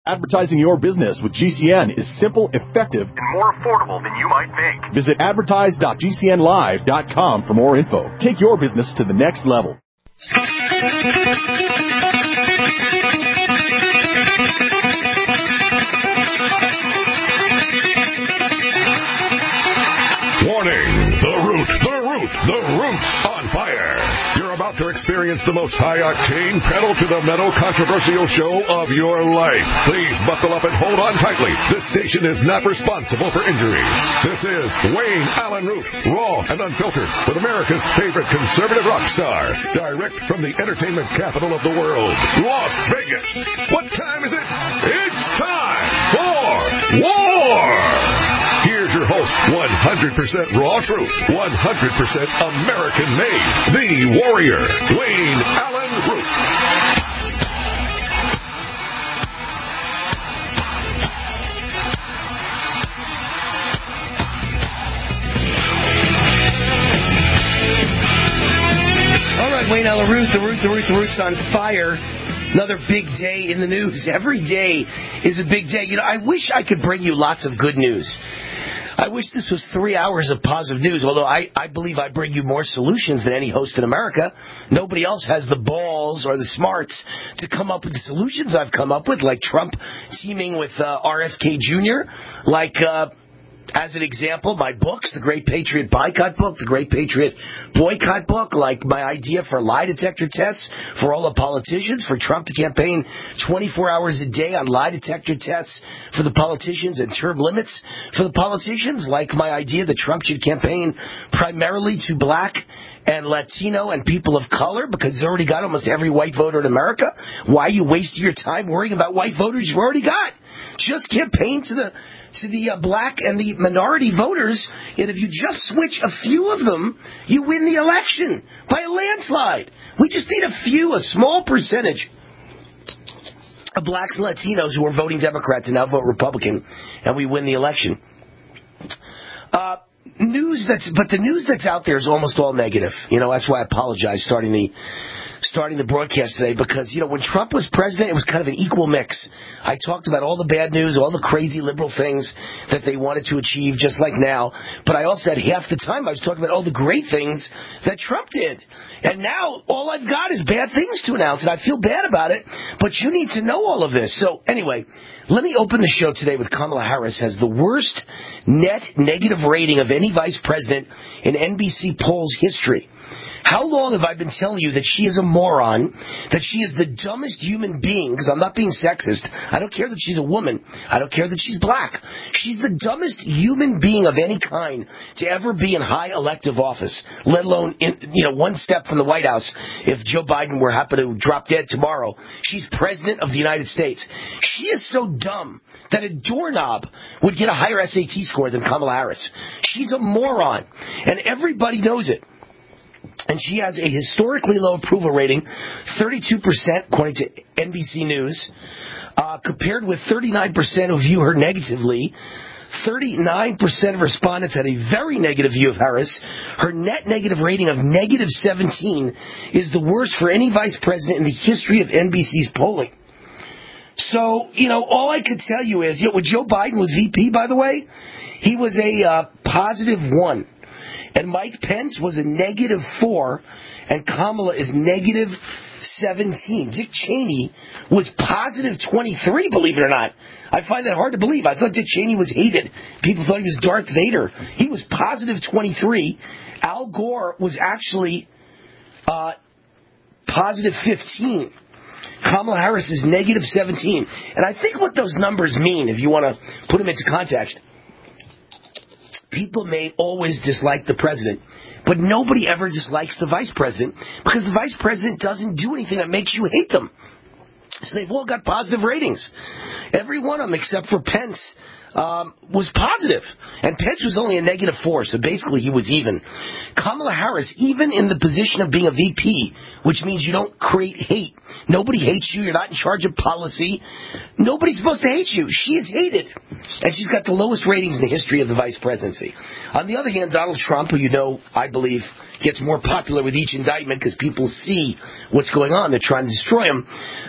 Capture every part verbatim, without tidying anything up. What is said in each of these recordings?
Advertising your business with G C N is simple, effective, and more affordable than you might think. Visit advertise dot g c n live dot com for more info. Take your business to the next level. Warning! The Root, the Root, the Root's on fire. You're about to experience the most high-octane, pedal-to-the-metal controversial show of your life. Please buckle up and hold on tightly. This station is not responsible for injuries. This is Wayne Allen Root, raw and unfiltered, with America's favorite conservative rock star. Direct from the entertainment capital of the world, Las Vegas. What time is it? It's time for war! Here's your host, one hundred percent raw truth, one hundred percent American-made, the warrior, Wayne Allen Root. All right, Wayne Allen Root, the Root, the Root, the Root's on fire. Another big day in the news. Every day is a big day. You know, I wish I could bring you lots of good news. I wish this was three hours of positive news, although I, I believe I bring you more solutions than any host in America. Nobody else has the balls or the smarts to come up with the solutions I've come up with, like Trump teaming with uh, R F K Junior, like... Uh, As an example, my books, the Great Patriot Boycott book, the Great Patriot Boycott book, like my idea for lie detector tests for all the politicians, for Trump to campaign twenty-four hours a day on lie detector tests for the politicians and term limits for the politicians, like my idea that Trump should campaign primarily to black and Latino and people of color, because he's already got almost every white voter in America. Why are you wasting your time worrying about white voters you've already got? Just campaign to the to the uh, black and the minority voters, and if you just switch a few of them, you win the election by a landslide. We just need a few, a small percentage of blacks and Latinos who are voting Democrat to now vote Republican, and we win the election. Uh, news that's, but the news that's out there is almost all negative. You know, that's why I apologize starting the starting the broadcast today, because, you know, when Trump was president, it was kind of an equal mix. I talked about all the bad news, all the crazy liberal things that they wanted to achieve, just like now. But I also had half the time I was talking about all the great things that Trump did. And now all I've got is bad things to announce, and I feel bad about it. But you need to know all of this. So anyway, let me open the show today with Kamala Harris has the worst net negative rating of any vice president in N B C polls history. How long have I been telling you that she is a moron, that she is the dumbest human being, because I'm not being sexist. I don't care that she's a woman. I don't care that she's black. She's the dumbest human being of any kind to ever be in high elective office, let alone, in, you know, one step from the White House. If Joe Biden were happen to drop dead tomorrow, she's president of the United States. She is so dumb that a doorknob would get a higher S A T score than Kamala Harris. She's a moron, and everybody knows it. And she has a historically low approval rating, thirty-two percent, according to N B C News, uh, compared with thirty-nine percent who view her negatively. thirty-nine percent of respondents had a very negative view of Harris. Her net negative rating of negative seventeen is the worst for any vice president in the history of N B C's polling. So, you know, all I could tell you is, you know, when Joe Biden was V P, by the way, he was a uh, positive one. And Mike Pence was a negative four, and Kamala is negative seventeen. Dick Cheney was positive twenty-three, believe it or not. I find that hard to believe. I thought Dick Cheney was hated. People thought he was Darth Vader. He was positive twenty-three. Al Gore was actually uh, positive fifteen. Kamala Harris is negative seventeen. And I think what those numbers mean, if you want to put them into context, people may always dislike the president, but nobody ever dislikes the vice president because the vice president doesn't do anything that makes you hate them. So they've all got positive ratings. Every one of them except for Pence um, was positive. And Pence was only a negative four, so basically he was even. Kamala Harris, even in the position of being a V P, which means you don't create hate. Nobody hates you. You're not in charge of policy. Nobody's supposed to hate you. She is hated. And she's got the lowest ratings in the history of the vice presidency. On the other hand, Donald Trump, who you know, I believe, gets more popular with each indictment because people see what's going on. They're trying to destroy him.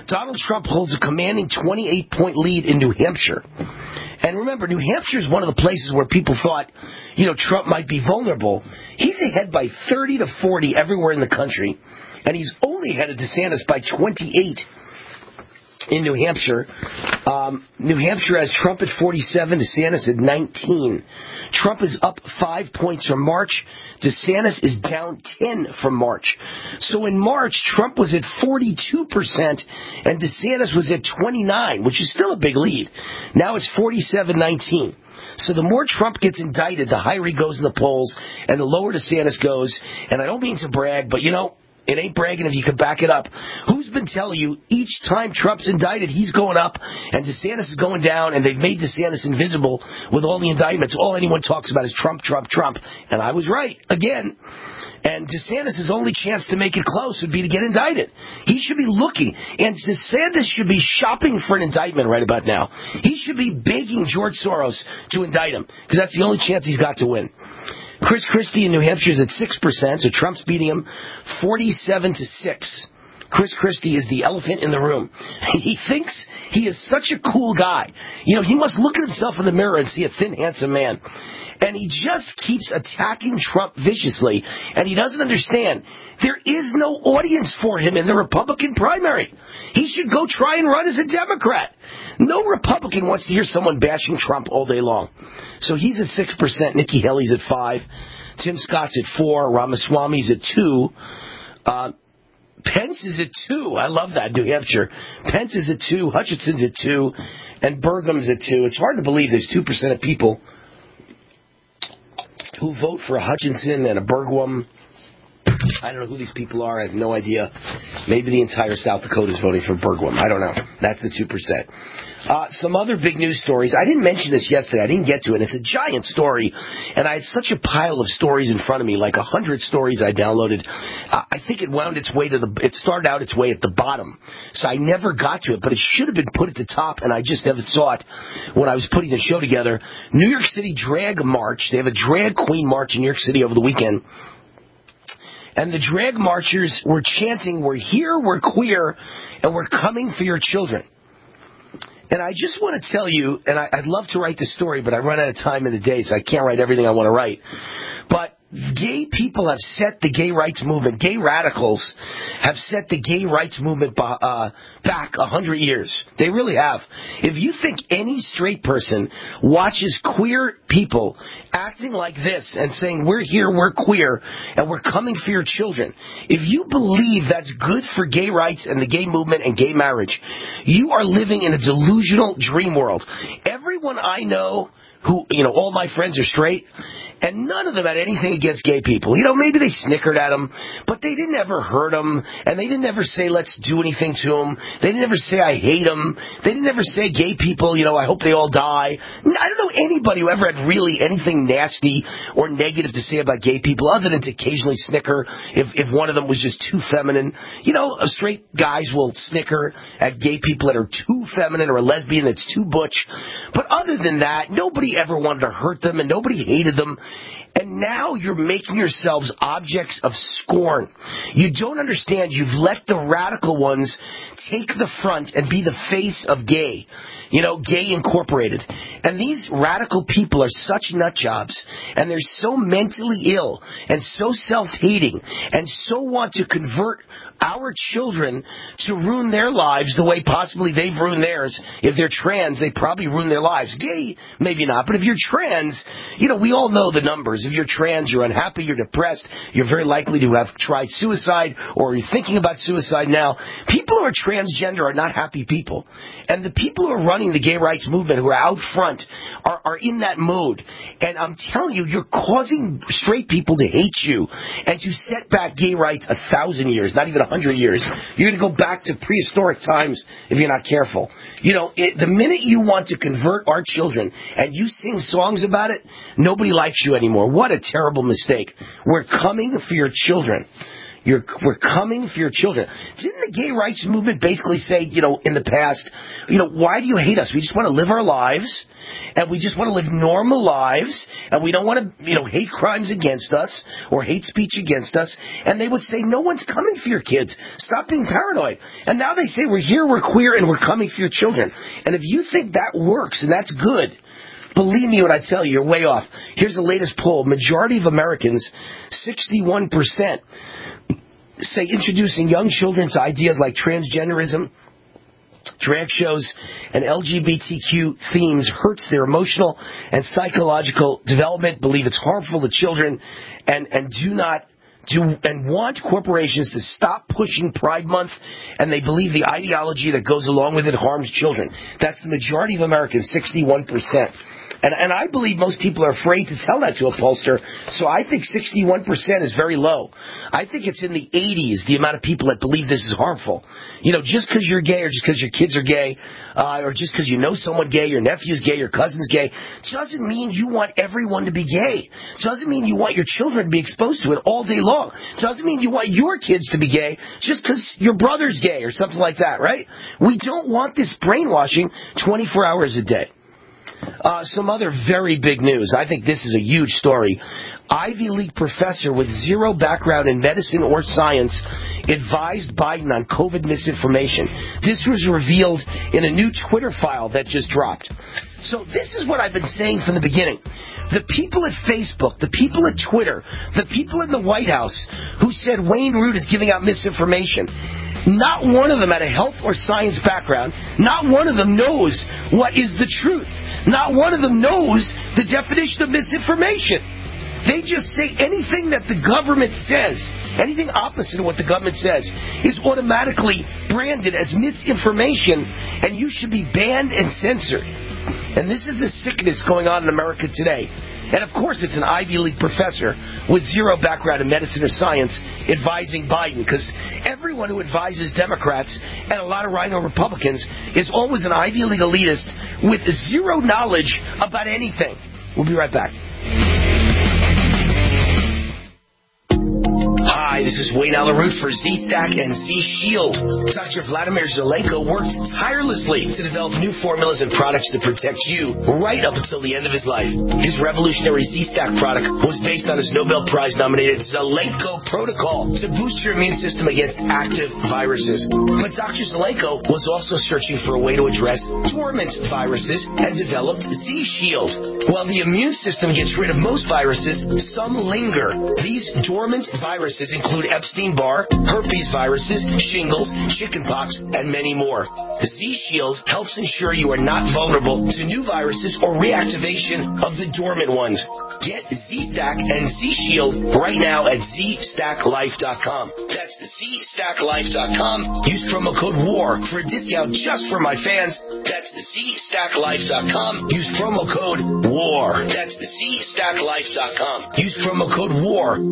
Donald Trump holds a commanding twenty-eight point lead in New Hampshire. And remember, New Hampshire is one of the places where people thought, you know, Trump might be vulnerable. He's ahead by thirty to forty everywhere in the country. And he's only ahead of DeSantis by twenty-eight in New Hampshire. Um, New Hampshire has Trump at forty-seven, DeSantis at nineteen. Trump is up five points from March. DeSantis is down ten from March. So in March, Trump was at forty-two percent and DeSantis was at twenty-nine, which is still a big lead. Now it's forty-seven nineteen. So the more Trump gets indicted, the higher he goes in the polls, and the lower DeSantis goes. And I don't mean to brag, but you know, it ain't bragging if you can back it up. Who's been telling you each time Trump's indicted, he's going up and DeSantis is going down, and they've made DeSantis invisible with all the indictments. All anyone talks about is Trump, Trump, Trump. And I was right again. And DeSantis' only chance to make it close would be to get indicted. He should be looking. And DeSantis should be shopping for an indictment right about now. He should be begging George Soros to indict him, because that's the only chance he's got to win. Chris Christie in New Hampshire is at six percent, so Trump's beating him forty-seven to six. Chris Christie is the elephant in the room. He thinks he is such a cool guy. You know, he must look at himself in the mirror and see a thin, handsome man. And he just keeps attacking Trump viciously, and he doesn't understand. There is no audience for him in the Republican primary. He should go try and run as a Democrat. No Republican wants to hear someone bashing Trump all day long. So he's at six percent. Nikki Haley's at five. Tim Scott's at four. Ramaswamy's at two. Uh, Pence is at two. I love that, New Hampshire. Pence is at two. Hutchinson's at two. And Burgum's at two. It's hard to believe there's two percent of people who vote for a Hutchinson and a Burgum. I don't know who these people are. I have no idea. Maybe the entire South Dakota is voting for Burgum. I don't know. That's the two percent. Uh, some other big news stories. I didn't mention this yesterday. I didn't get to it. It's a giant story, and I had such a pile of stories in front of me, like a hundred stories I downloaded. Uh, I think it wound its way to the. It started out its way at the bottom, so I never got to it. But it should have been put at the top, and I just never saw it when I was putting the show together. New York City Drag March. They have a drag queen march in New York City over the weekend. And the drag marchers were chanting, "We're here, we're queer, and we're coming for your children." And I just want to tell you, and I, I'd love to write the story, but I run out of time in the day, so I can't write everything I want to write. But gay people have set the gay rights movement, gay radicals have set the gay rights movement uh, back a hundred years. They really have. If you think any straight person watches queer people acting like this and saying, "We're here, we're queer, and we're coming for your children," if you believe that's good for gay rights and the gay movement and gay marriage, you are living in a delusional dream world. Everyone I know who, you know, all my friends are straight, and none of them had anything against gay people. You know, maybe they snickered at them, but they didn't ever hurt them, and they didn't ever say, "Let's do anything to them." They didn't ever say, "I hate them." They didn't ever say, "Gay people, you know, I hope they all die." I don't know anybody who ever had really anything nasty or negative to say about gay people, other than to occasionally snicker if, if one of them was just too feminine. You know, straight guys will snicker at gay people that are too feminine, or a lesbian that's too butch. But other than that, nobody ever wanted to hurt them, and nobody hated them. And now you're making yourselves objects of scorn. You don't understand. You've let the radical ones take the front and be the face of gay. You know, Gay Incorporated. And these radical people are such nut jobs, and they're so mentally ill and so self-hating and so want to convert our children to ruin their lives the way possibly they've ruined theirs. If they're trans, they probably ruin their lives. Gay, maybe not. But if you're trans, you know, we all know the numbers. If you're trans, you're unhappy, you're depressed, you're very likely to have tried suicide, or you're thinking about suicide now. People who are transgender are not happy people. And the people who are running the gay rights movement, who are out front, are, are in that mode. And I'm telling you, you're causing straight people to hate you and to set back gay rights a thousand years, not even a hundred years. You're going to go back to prehistoric times if you're not careful. You know, it, the minute you want to convert our children and you sing songs about it, nobody likes you anymore. What a terrible mistake. We're coming for your children. You're, we're coming for your children. Didn't the gay rights movement basically say, you know, in the past, you know, why do you hate us? We just want to live our lives, and we just want to live normal lives, and we don't want to, you know, hate crimes against us or hate speech against us. And they would say, no one's coming for your kids. Stop being paranoid. And now they say, we're here, we're queer, and we're coming for your children. And if you think that works, and that's good, believe me when I tell you, you're way off. Here's the latest poll. Majority of Americans, sixty-one percent, say introducing young children to ideas like transgenderism, drag shows, and L G B T Q themes hurts their emotional and psychological development, believe it's harmful to children, and, and do not do and want corporations to stop pushing Pride Month, and they believe the ideology that goes along with it harms children. That's the majority of Americans, sixty-one percent. And, and I believe most people are afraid to tell that to a pollster, so I think sixty-one percent is very low. I think it's in the eighties, the amount of people that believe this is harmful. You know, just because you're gay or just because your kids are gay, uh, or just because you know someone gay, your nephew's gay, your cousin's gay, doesn't mean you want everyone to be gay. Doesn't mean you want your children to be exposed to it all day long. Doesn't mean you want your kids to be gay just because your brother's gay or something like that, right? We don't want this brainwashing twenty-four hours a day. Uh, some other very big news. I think this is a huge story. Ivy League professor with zero background in medicine or science advised Biden on COVID misinformation. This was revealed in a new Twitter file that just dropped. So this is what I've been saying from the beginning. The people at Facebook, the people at Twitter, the people in the White House who said Wayne Root is giving out misinformation, not one of them had a health or science background. Not one of them knows what is the truth. Not one of them knows the definition of misinformation. They just say anything that the government says, anything opposite of what the government says, is automatically branded as misinformation, and you should be banned and censored. And this is the sickness going on in America today. And of course it's an Ivy League professor with zero background in medicine or science advising Biden, because everyone who advises Democrats and a lot of Rhino Republicans is always an Ivy League elitist with zero knowledge about anything. We'll be right back. Hi, this is Wayne Alaroot for Z-Stack and Z-Shield. Doctor Vladimir Zelenko worked tirelessly to develop new formulas and products to protect you right up until the end of his life. His revolutionary Z-Stack product was based on his Nobel Prize-nominated Zelenko protocol to boost your immune system against active viruses. But Doctor Zelenko was also searching for a way to address dormant viruses and developed Z-Shield. While the immune system gets rid of most viruses, some linger. These dormant viruses include Epstein-Barr, herpes viruses, shingles, chickenpox, and many more. Z-Shield helps ensure you are not vulnerable to new viruses or reactivation of the dormant ones. Get Z-Stack and Z-Shield right now at Z Stack Life dot com. That's Z Stack Life dot com. Use promo code WAR for a discount just for my fans. That's Z Stack Life dot com. Use promo code WAR. That's Z Stack Life dot com. Use promo code WAR.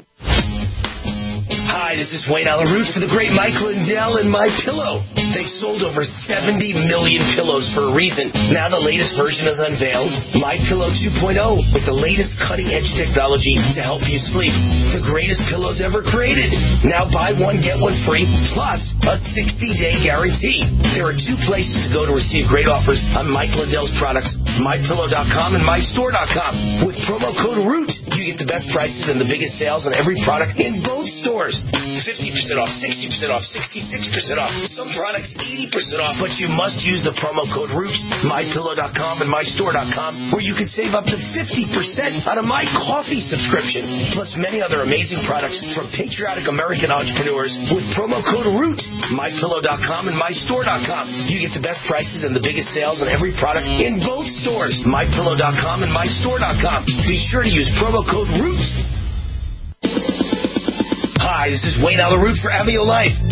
Hi, this is Wayne Alaroot for the great Mike Lindell and My Pillow. They've sold over seventy million pillows for a reason. Now the latest version is unveiled, My Pillow two point oh, with the latest cutting-edge technology to help you sleep. The greatest pillows ever created. Now buy one, get one free, plus a sixty-day guarantee. There are two places to go to receive great offers on Mike Lindell's products, my pillow dot com and my store dot com. With promo code ROOT, you get the best prices and the biggest sales on every product in both stores. fifty percent off, sixty percent off, sixty-six percent off. Some products eighty percent off, but you must use the promo code ROOT, my pillow dot com and my store dot com, where you can save up to fifty percent on a My Coffee subscription, plus many other amazing products from patriotic American entrepreneurs with promo code ROOT, my pillow dot com and my store dot com. You get the best prices and the biggest sales on every product in both stores, my pillow dot com and my store dot com. Be sure to use promo code ROOT. Hi, this is Wayne Alaroot for Amio Life.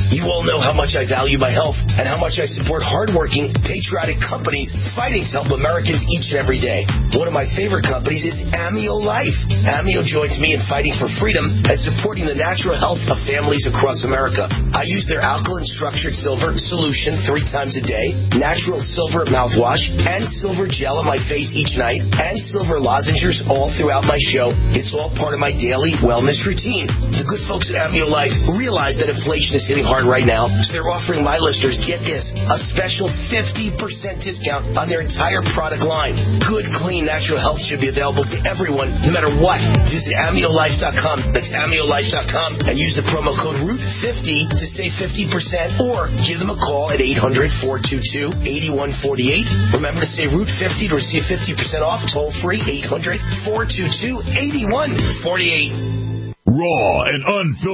You all know how much I value my health and how much I support hardworking, patriotic companies fighting to help Americans each and every day. One of my favorite companies is Amio Life. Amio joins me in fighting for freedom and supporting the natural health of families across America. I use their alkaline structured silver solution three times a day, natural silver mouthwash, and silver gel on my face each night, and silver lozenges all throughout my show. It's all part of my daily wellness routine. The good folks at Amio Life realize that inflation is hitting hard right now, so they're offering my listeners, get this, a special fifty percent discount on their entire product line. Good, clean, natural health should be available to everyone, no matter what. Visit amio life dot com. That's amio life dot com and use the promo code root fifty to save fifty percent, or give them a call at eight hundred, four two two, eight one four eight. Remember to say root fifty to receive fifty percent off, toll free, eight hundred, four two two, eight one four eight. Raw and unfiltered.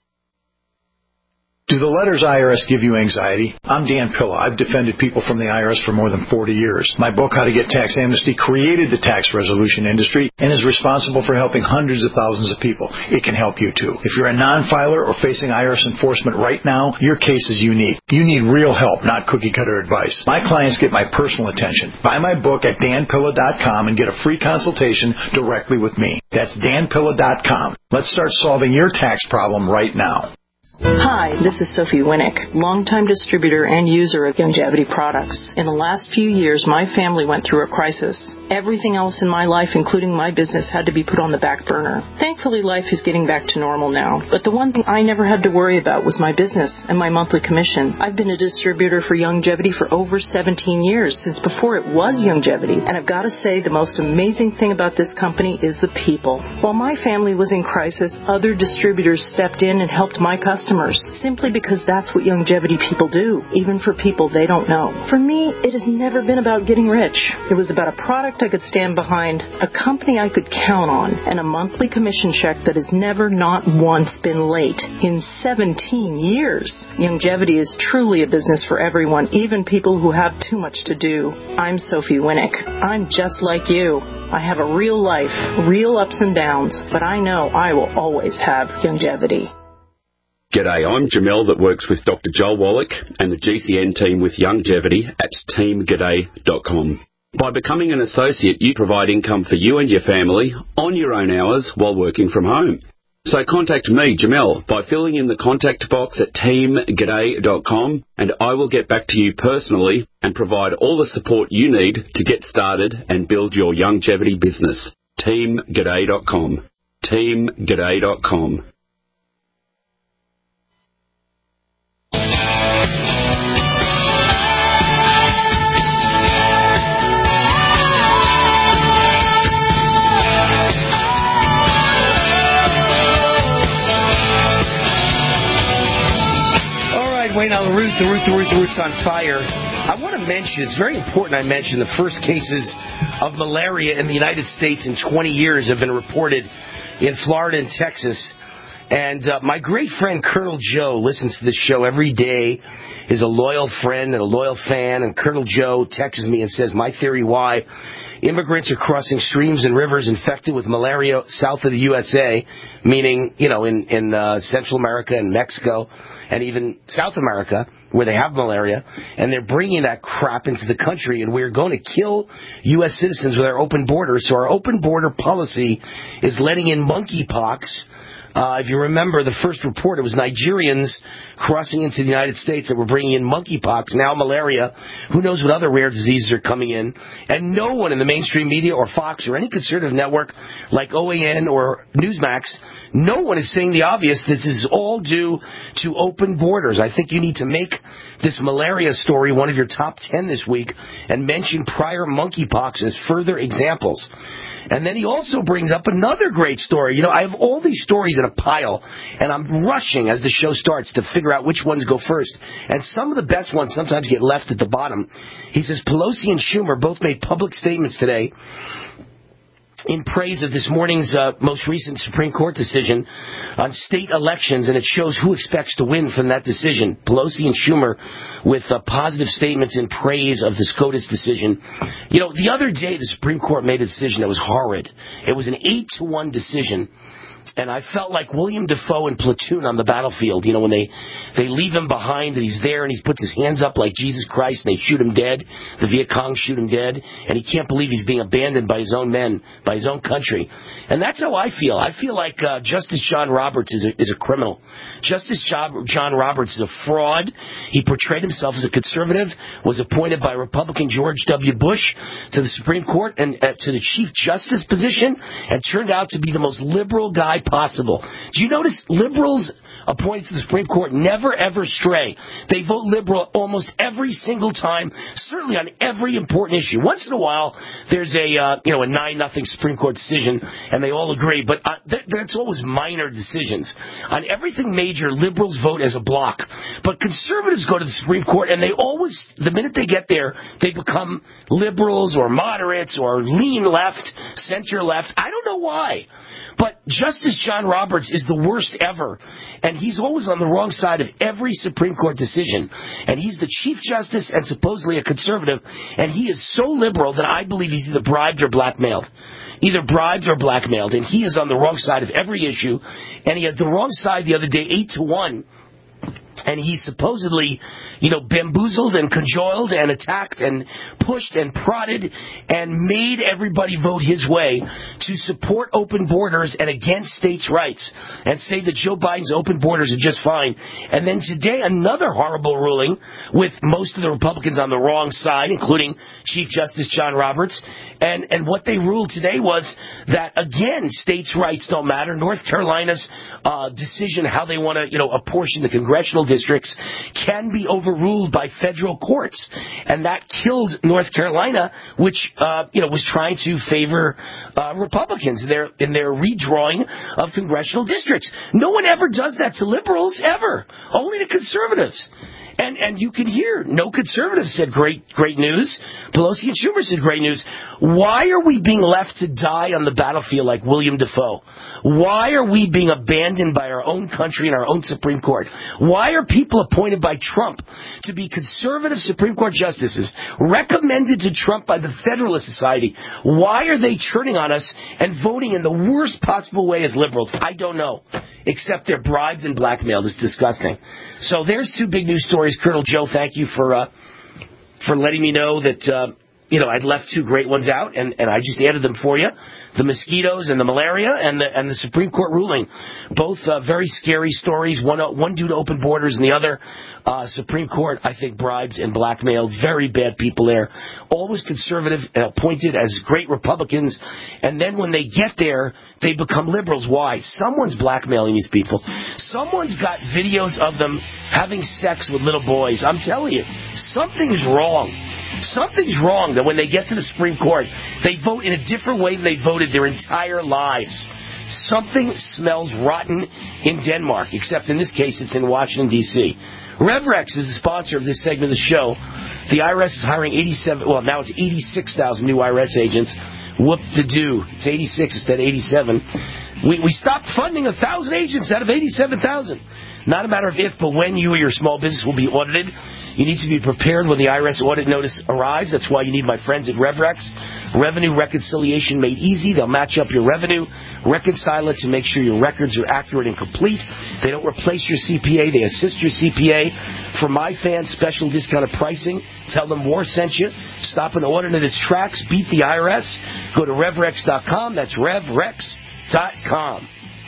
Do the letters I R S give you anxiety? I'm Dan Pilla. I've defended people from the I R S for more than forty years. My book, How to Get Tax Amnesty, created the tax resolution industry and is responsible for helping hundreds of thousands of people. It can help you, too. If you're a non-filer or facing I R S enforcement right now, your case is unique. You need real help, not cookie-cutter advice. My clients get my personal attention. Buy my book at dan pilla dot com and get a free consultation directly with me. That's dan pilla dot com. Let's start solving your tax problem right now. Hi, this is Sophie Winnick, longtime distributor and user of Youngevity products. In the last few years, my family went through a crisis. Everything else in my life, including my business, had to be put on the back burner. Thankfully, life is getting back to normal now. But the one thing I never had to worry about was my business and my monthly commission. I've been a distributor for Youngevity for over seventeen years, since before it was Youngevity. And I've got to say, the most amazing thing about this company is the people. While my family was in crisis, other distributors stepped in and helped my customers. Simply because that's what Youngevity people do, even for people they don't know. For me, it has never been about getting rich. It was about a product I could stand behind, a company I could count on, and a monthly commission check that has never not once been late in seventeen years. Youngevity is truly a business for everyone, even people who have too much to do. I'm Sophie Winnick. I'm just like you. I have a real life, real ups and downs, but I know I will always have Youngevity. G'day, I'm Jamel that works with Doctor Joel Wallach and the G C N team with Youngevity at team g'day dot com. By becoming an associate, you provide income for you and your family on your own hours while working from home. So contact me, Jamel, by filling in the contact box at team g'day dot com, and I will get back to you personally and provide all the support you need to get started and build your Youngevity business. team g'day dot com. team g'day dot com. Wayne on the root, the root, the root, the root's on fire. I want to mention, it's very important I mention, the first cases of malaria in the United States in twenty years have been reported in Florida and Texas. And uh, my great friend Colonel Joe listens to this show every day, is a loyal friend and a loyal fan. And Colonel Joe texts me and says, my theory why immigrants are crossing streams and rivers infected with malaria south of the U S A, meaning, you know, in, in uh, Central America and Mexico, and even South America, where they have malaria, and they're bringing that crap into the country, and we're going to kill U S citizens with our open border. So our open border policy is letting in monkeypox. Uh, if you remember the first report, it was Nigerians crossing into the United States that were bringing in monkeypox, now malaria. Who knows what other rare diseases are coming in. And no one in the mainstream media or Fox or any conservative network like O A N or Newsmax, no one is saying the obvious. This is all due to open borders. I think you need to make this malaria story one of your top ten this week and mention prior monkeypox as further examples. And then he also brings up another great story. You know, I have all these stories in a pile, and I'm rushing as the show starts to figure out which ones go first. And some of the best ones sometimes get left at the bottom. He says Pelosi and Schumer both made public statements today in praise of this morning's uh, most recent Supreme Court decision on state elections, and it shows who expects to win from that decision. Pelosi and Schumer with uh, positive statements in praise of the SCOTUS decision. You know, the other day the Supreme Court made a decision that was horrid. It was an eight to one decision, and I felt like William Dafoe in Platoon on the battlefield, you know, when they They leave him behind, and he's there, and he puts his hands up like Jesus Christ, and they shoot him dead. The Viet Cong shoot him dead, and he can't believe he's being abandoned by his own men, by his own country. And that's how I feel. I feel like uh, Justice John Roberts is a, is a criminal. Justice John Roberts is a fraud. He portrayed himself as a conservative, was appointed by Republican George W. Bush to the Supreme Court and uh, to the Chief Justice position, and turned out to be the most liberal guy possible. Do you notice liberals appointed to the Supreme Court never, ever stray? They vote liberal almost every single time, certainly on every important issue. Once in a while, there's a uh, you know a nine nothing Supreme Court decision, and they all agree, but uh, th- that's always minor decisions. On everything major, liberals vote as a block. But conservatives go to the Supreme Court, and they always, the minute they get there, they become liberals or moderates or lean left, center left. I don't know why. But Justice John Roberts is the worst ever, and he's always on the wrong side of every Supreme Court decision. And he's the Chief Justice and supposedly a conservative, and he is so liberal that I believe he's either bribed or blackmailed. Either bribed or blackmailed, and he is on the wrong side of every issue, and he had the wrong side the other day, eight to one. And he supposedly, you know, bamboozled and cajoled and attacked and pushed and prodded and made everybody vote his way to support open borders and against states' rights and say that Joe Biden's open borders are just fine. And then today, another horrible ruling with most of the Republicans on the wrong side, including Chief Justice John Roberts. And, and what they ruled today was that, again, states' rights don't matter. North Carolina's uh, decision how they want to, you know, apportion the congressional districts can be overruled by federal courts, and that killed North Carolina, which uh, you know was trying to favor uh, Republicans in their in their redrawing of congressional districts. No one ever does that to liberals, ever. Only to conservatives. And and you can hear no conservatives said great great news. Pelosi and Schumer said great news. Why are we being left to die on the battlefield like William Defoe? Why are we being abandoned by our own country and our own Supreme Court? Why are people appointed by Trump to be conservative Supreme Court justices, recommended to Trump by the Federalist Society? Why are they turning on us and voting in the worst possible way as liberals? I don't know. Except they're bribed and blackmailed. It's disgusting. So there's two big news stories. Colonel Joe, thank you for uh, for letting me know that uh, you know I'd left two great ones out, and, and I just added them for you: the mosquitoes and the malaria, and the and the Supreme Court ruling. Both uh, very scary stories. One one due to open borders, and the other uh, Supreme Court, I think, bribed and blackmailed. Very bad people there. Always conservative, and appointed as great Republicans, and then when they get there, they become liberals. Why? Someone's blackmailing these people. Someone's got videos of them having sex with little boys. I'm telling you, something's wrong. Something's wrong that when they get to the Supreme Court, they vote in a different way than they voted their entire lives. Something smells rotten in Denmark, except in this case it's in Washington, D C RevRex is the sponsor of this segment of the show. The I R S is hiring eighty-seven, well, now it's eighty-six thousand new I R S agents. Whoop-to-do. It's eighty-six instead of eighty-seven. We, we stopped funding one thousand agents out of eighty-seven thousand. Not a matter of if, but when you or your small business will be audited. You need to be prepared when the I R S audit notice arrives. That's why you need my friends at RevRex. Revenue reconciliation made easy. They'll match up your revenue, reconcile it to make sure your records are accurate and complete. They don't replace your C P A. They assist your C P A. For my fans, special discounted pricing. Tell them War sent you. Stop an audit in its tracks. Beat the I R S. Go to rev rex dot com. That's rev rex dot com.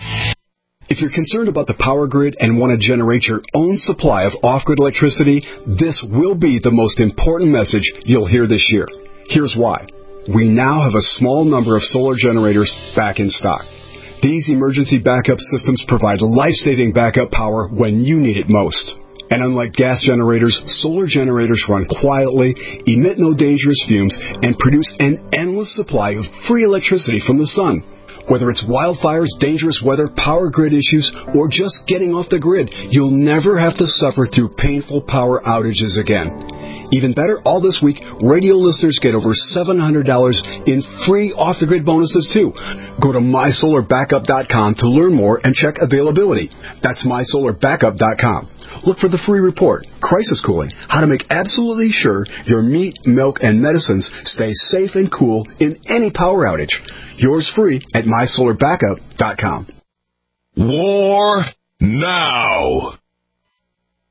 If you're concerned about the power grid and want to generate your own supply of off-grid electricity, this will be the most important message you'll hear this year. Here's why. We now have a small number of solar generators back in stock. These emergency backup systems provide life-saving backup power when you need it most. And unlike gas generators, solar generators run quietly, emit no dangerous fumes, and produce an endless supply of free electricity from the sun. Whether it's wildfires, dangerous weather, power grid issues, or just getting off the grid, you'll never have to suffer through painful power outages again. Even better, all this week, radio listeners get over seven hundred dollars in free off-the-grid bonuses, too. Go to my solar backup dot com to learn more and check availability. That's my solar backup dot com. Look for the free report, Crisis Cooling, how to make absolutely sure your meat, milk, and medicines stay safe and cool in any power outage. Yours free at my solar backup dot com. War now.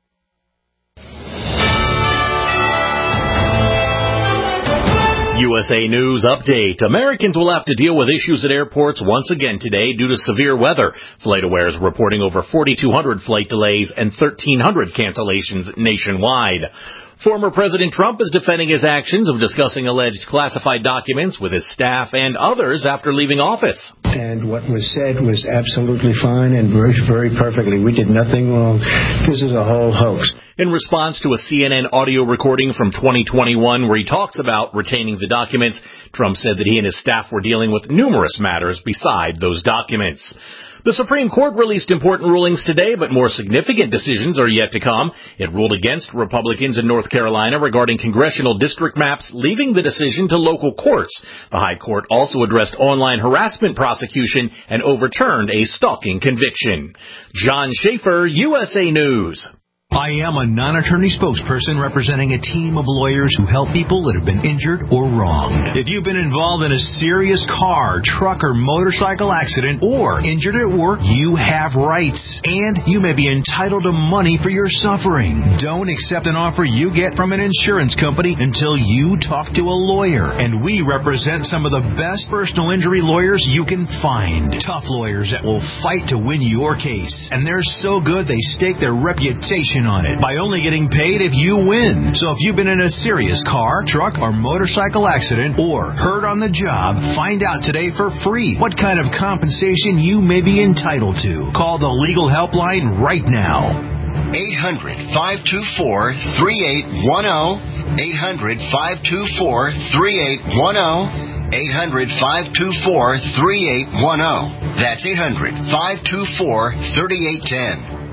U S A News Update. Americans will have to deal with issues at airports once again today due to severe weather. FlightAware is reporting over forty-two hundred flight delays and thirteen hundred cancellations nationwide. Former President Trump is defending his actions of discussing alleged classified documents with his staff and others after leaving office. And what was said was absolutely fine and very, very perfectly. We did nothing wrong. This is a whole hoax. In response to a C N N audio recording from twenty twenty-one where he talks about retaining the documents, Trump said that he and his staff were dealing with numerous matters beside those documents. The Supreme Court released important rulings today, but more significant decisions are yet to come. It ruled against Republicans in North Carolina regarding congressional district maps, leaving the decision to local courts. The High Court also addressed online harassment prosecution and overturned a stalking conviction. John Schaefer, U S A News. I am a non-attorney spokesperson representing a team of lawyers who help people that have been injured or wronged. If you've been involved in a serious car, truck, or motorcycle accident or injured at work, you have rights, and you may be entitled to money for your suffering. Don't accept an offer you get from an insurance company until you talk to a lawyer, and we represent some of the best personal injury lawyers you can find. Tough lawyers that will fight to win your case, and they're so good they stake their reputation on it by only getting paid if you win. So if you've been in a serious car, truck, or motorcycle accident or hurt on the job, find out today for free what kind of compensation you may be entitled to. Call the legal helpline right now. eight hundred, five two four, three eight one zero. eight hundred, five two four, three eight one zero. eight hundred, five two four, three eight one zero. That's eight hundred, five two four, three eight one zero.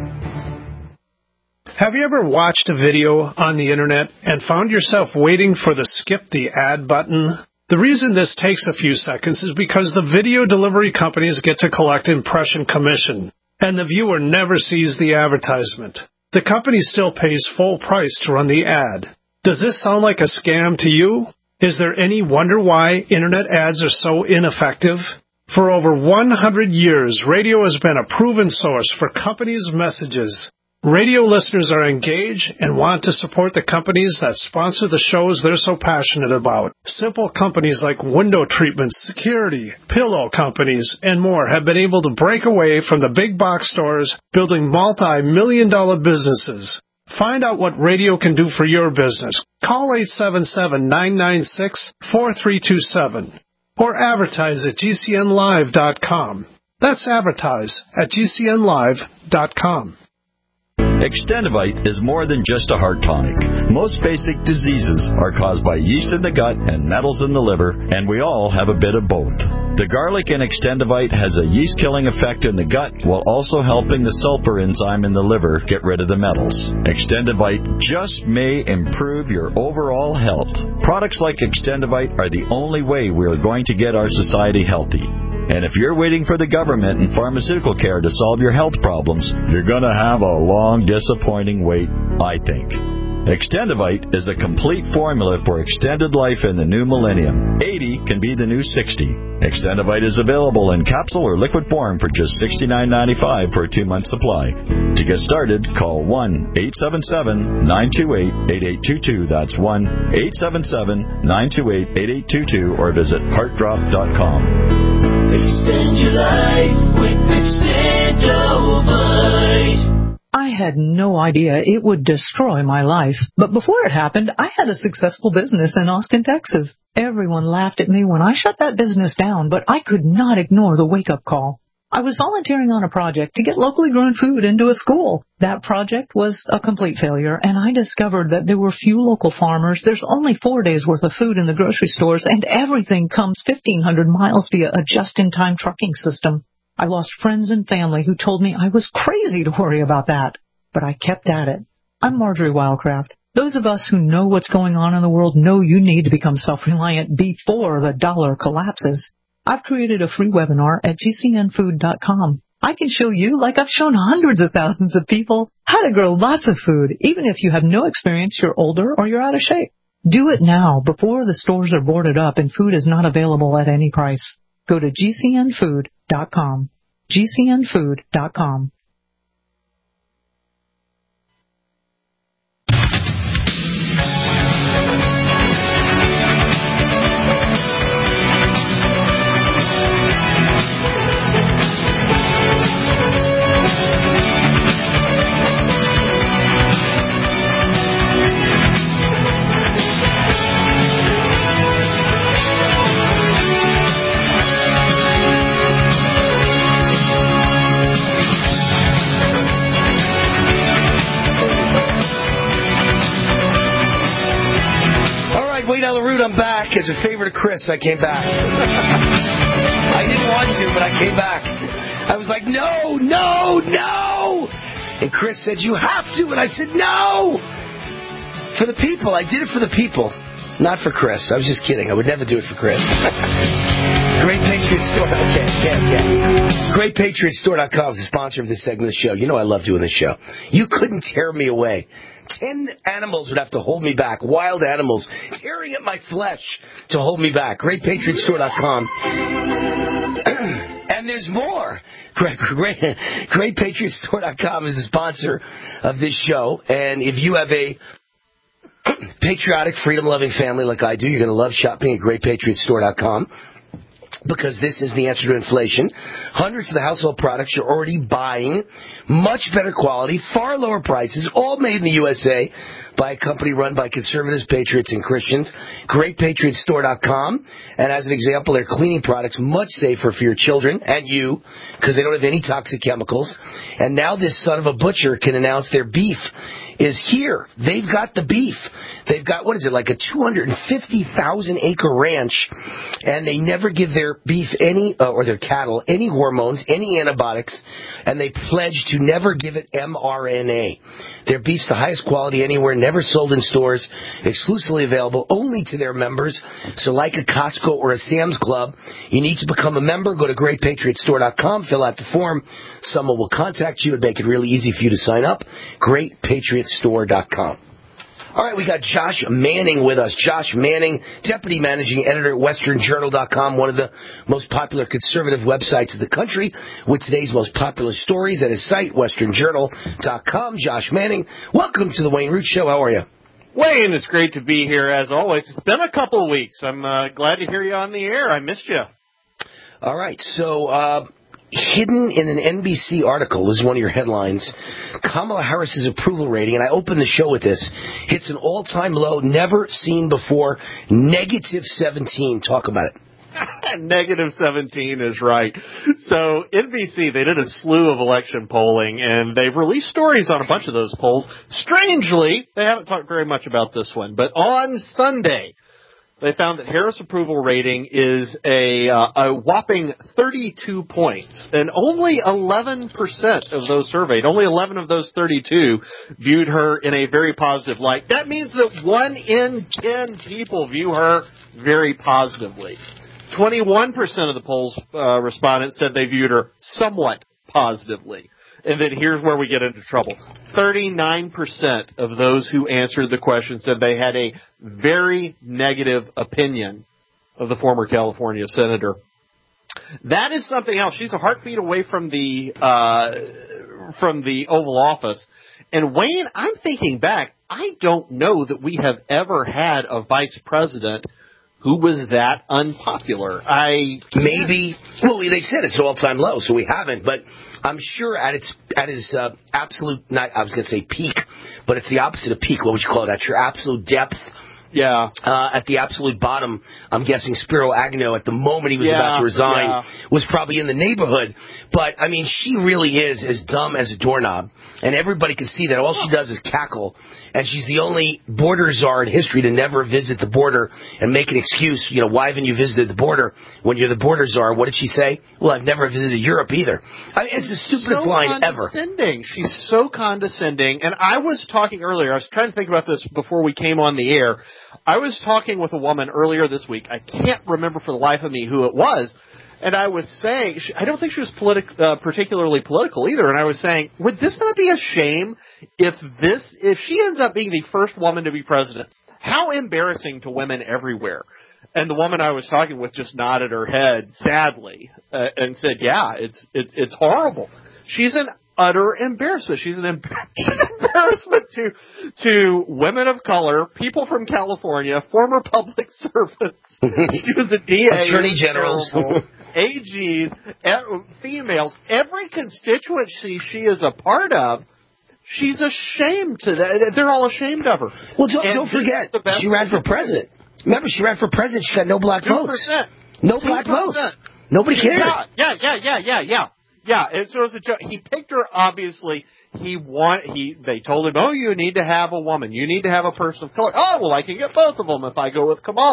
Have you ever watched a video on the internet and found yourself waiting for the skip the ad button? The reason this takes a few seconds is because the video delivery companies get to collect impression commission, and the viewer never sees the advertisement. The company still pays full price to run the ad. Does this sound like a scam to you? Is there any wonder why internet ads are so ineffective? For over one hundred years, radio has been a proven source for companies' messages. Radio listeners are engaged and want to support the companies that sponsor the shows they're so passionate about. Simple companies like window treatment, security, pillow companies, and more have been able to break away from the big box stores, building multi-million dollar businesses. Find out what radio can do for your business. Call eight seven seven, nine nine six, four three two seven or advertise at G C N live dot com. That's advertise at G C N live dot com. Extendivite is more than just a heart tonic. Most basic diseases are caused by yeast in the gut and metals in the liver, and we all have a bit of both. The garlic in Extendivite has a yeast-killing effect in the gut while also helping the sulfur enzyme in the liver get rid of the metals. Extendivite just may improve your overall health. Products like Extendivite are the only way we are going to get our society healthy. And if you're waiting for the government and pharmaceutical care to solve your health problems, you're going to have a long, disappointing wait, I think. Extendivite is a complete formula for extended life in the new millennium. eighty can be the new sixty. Extendivite is available in capsule or liquid form for just sixty-nine ninety-five for a two-month supply. To get started, call one eight seven seven, nine two eight, eight eight two two. That's one eight seven seven, nine two eight, eight eight two two or visit heart drop dot com. Extend your life with Extendivite. I had no idea it would destroy my life. But before it happened, I had a successful business in Austin, Texas. Everyone laughed at me when I shut that business down, but I could not ignore the wake-up call. I was volunteering on a project to get locally grown food into a school. That project was a complete failure, and I discovered that there were few local farmers. There's only four days' worth of food in the grocery stores, and everything comes fifteen hundred miles via a just-in-time trucking system. I lost friends and family who told me I was crazy to worry about that, but I kept at it. I'm Marjorie Wildcraft. Those of us who know what's going on in the world know you need to become self-reliant before the dollar collapses. I've created a free webinar at G C N food dot com. I can show you, like I've shown hundreds of thousands of people, how to grow lots of food, even if you have no experience, you're older, or you're out of shape. Do it now, before the stores are boarded up and food is not available at any price. Go to G C N food dot com. G C N food dot com. back. As a favor to Chris, I came back. I didn't want to, but I came back. I was like, no, no, no. And Chris said, you have to. And I said, no. For the people. I did it for the people. Not for Chris. I was just kidding. I would never do it for Chris. Great Patriot Store. Okay, yeah, yeah. Great Patriot Store dot com is the sponsor of this segment of the show. You know I love doing this show. You couldn't tear me away. Ten animals would have to hold me back. Wild animals tearing at my flesh to hold me back. Great Patriot Store dot com. And there's more. Great, great, Great Patriot Store dot com is the sponsor of this show. And if you have a patriotic, freedom-loving family like I do, you're going to love shopping at Great Patriot Store dot com. Because this is the answer to inflation. Hundreds of the household products you're already buying, much better quality, far lower prices, all made in the U S A by a company run by conservatives, patriots, and Christians. Great Patriot Store dot com. And as an example, their cleaning products much safer for your children and you because they don't have any toxic chemicals. And now this son of a butcher can announce their beef is here. They've got the beef. They've got, what is it, like a two hundred fifty thousand acre ranch, and they never give their beef any, uh, or their cattle, any hormones, any antibiotics, and they pledge to never give it M R N A. Their beef's the highest quality anywhere, never sold in stores, exclusively available only to their members. So like a Costco or a Sam's Club, you need to become a member. Go to Great Patriot Store dot com, fill out the form. Someone will contact you and make it really easy for you to sign up. Great Patriot Store dot com. All right, we got Josh Manning with us. Josh Manning, Deputy Managing Editor at Western Journal dot com, one of the most popular conservative websites in the country, with today's most popular stories at his site, Western Journal dot com. Josh Manning, welcome to the Wayne Root Show. How are you? Wayne, it's great to be here, as always. It's been a couple of weeks. I'm uh, glad to hear you on the air. I missed you. All right, so... Uh, hidden in an N B C article, this is one of your headlines, Kamala Harris's approval rating, and I opened the show with this, hits an all-time low, never seen before, negative seventeen. Talk about it. Negative seventeen is right. So N B C, they did a slew of election polling, and they've released stories on a bunch of those polls. Strangely, they haven't talked very much about this one, but on Sunday, they found that Harris' approval rating is a, uh, a whopping thirty-two points, and only eleven percent of those surveyed, only eleven of those thirty-two viewed her in a very positive light. That means that one in ten people view her very positively. twenty-one percent of the poll's uh, respondents said they viewed her somewhat positively. And then here's where we get into trouble. thirty-nine percent of those who answered the question said they had a very negative opinion of the former California senator. That is something else. She's a heartbeat away from the uh, from the Oval Office. And Wayne, I'm thinking back, I don't know that we have ever had a vice president who was that unpopular. I maybe. Well, they said it's all-time low, so we haven't. But I'm sure at its at his uh, absolute, not I was going to say peak, but it's the opposite of peak. What would you call it? At your absolute depth. Yeah. Uh, at the absolute bottom, I'm guessing Spiro Agnew, at the moment he was yeah, about to resign, yeah. was probably in the neighborhood. But, I mean, she really is as dumb as a doorknob. And everybody can see that. All she does is cackle. And she's the only border czar in history to never visit the border and make an excuse. You know, why haven't you visited the border when you're the border czar? What did she say? Well, I've never visited Europe either. I mean, it's the stupidest so line ever. Condescending. She's so condescending. And I was talking earlier, I was trying to think about this before we came on the air. I was talking with a woman earlier this week. I can't remember for the life of me who it was. And I was saying, I don't think she was politi- uh, particularly political either. And I was saying, would this not be a shame if this, if she ends up being the first woman to be president? How embarrassing to women everywhere. And the woman I was talking with just nodded her head sadly uh, and said, yeah, it's, it's, it's horrible. She's an utter embarrassment. She's an, embar- she's an embarrassment to, to women of color, people from California, former public servants. She was a D A. Attorney generals. A Gs, females, every constituency she is a part of, she's ashamed to that. They're all ashamed of her. Well, don't, don't forget, she ran for president. Remember, she ran for president. She got no black two percent. votes. No black two percent. Votes. Nobody cared. Yeah, yeah, yeah, yeah, yeah, yeah. Yeah, and so it was a joke. He picked her, obviously. He want, he, they told him, oh, you need to have a woman. You need to have a person of color. Oh, well, I can get both of them if I go with Kamala.